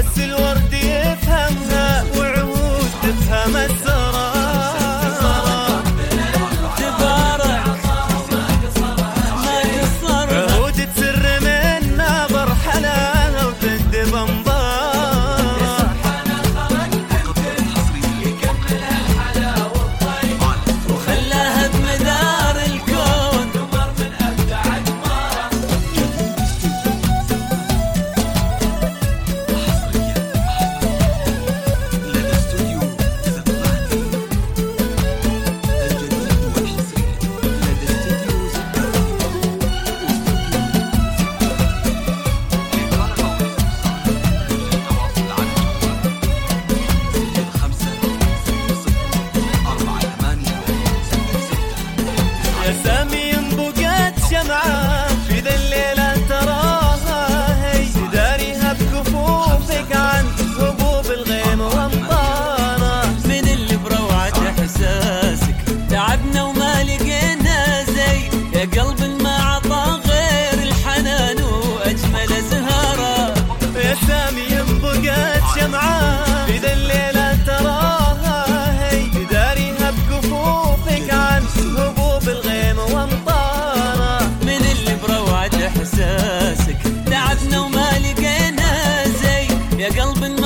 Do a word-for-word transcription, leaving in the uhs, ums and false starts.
بس الورد يفهمها وعود تفهم السرار. تبارك ما قصر عهود تسر من نظر حلاها وتندب انظار. وخلاها بمدار الكون تمر من ابدع اقمار. لدى استوديو زبادي الجديد والحصري. لدى استوديو زبادي يا سامي انبقت شمعة في ذا الليلة تراها هي تداريها بكفوفك عن هبوب الغيم وامطارها. من اللي بروعة احساسك تعبنا وما لقينا زي يا قلب ما عطى غير الحنان واجمل زهره. يا سامي انبقت شمعة في ذا الليلة تراها هي تداريها بكفوفك عن هبوب الغيم وامطارها. من اللي بروعة احساسك تعبنا وما لقينا زي يا قلب